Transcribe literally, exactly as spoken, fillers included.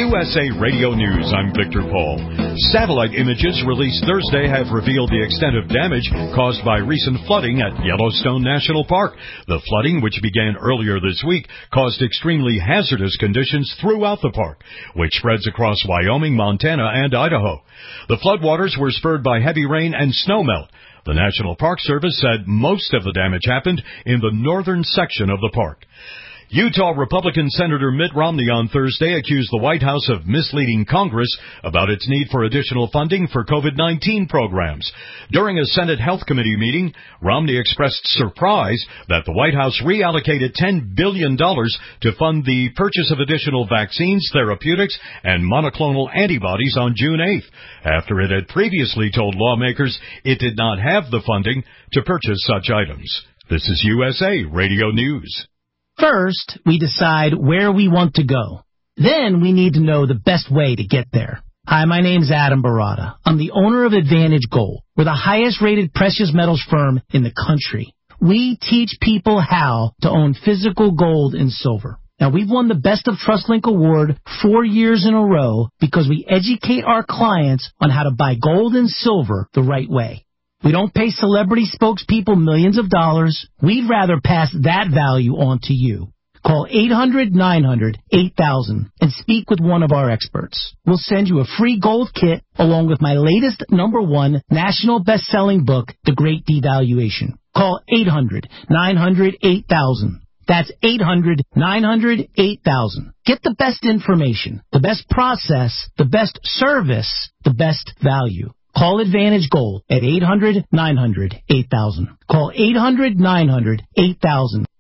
U S A Radio News, I'm Victor Paul. Satellite images released Thursday have revealed the extent of damage caused by recent flooding at Yellowstone National Park. The flooding, which began earlier this week, caused extremely hazardous conditions throughout the park, which spreads across Wyoming, Montana, and Idaho. The floodwaters were spurred by heavy rain and snowmelt. The National Park Service said most of the damage happened in the northern section of the park. Utah Republican Senator Mitt Romney on Thursday accused the White House of misleading Congress about its need for additional funding for COVID nineteen programs. During a Senate Health Committee meeting, Romney expressed surprise that the White House reallocated ten billion dollars to fund the purchase of additional vaccines, therapeutics, and monoclonal antibodies on June eighth, after it had previously told lawmakers it did not have the funding to purchase such items. This is U S A Radio News. First, we decide where we want to go. Then we need to know the best way to get there. Hi, my name's Adam Barada. I'm the owner of Advantage Gold. We're the highest rated precious metals firm in the country. We teach people how to own physical gold and silver. Now, we've won the Best of TrustLink Award four years in a row because we educate our clients on how to buy gold and silver the right way. We don't pay celebrity spokespeople millions of dollars. We'd rather pass that value on to you. Call eight hundred nine hundred eight thousand and speak with one of our experts. We'll send you a free gold kit along with my latest number one national best-selling book, The Great Devaluation. Call eight hundred nine hundred eight thousand. That's eight hundred nine hundred eight thousand. Get the best information, the best process, the best service, the best value. Call Advantage Gold at eight hundred nine hundred eight thousand. Call eight hundred nine hundred eight thousand.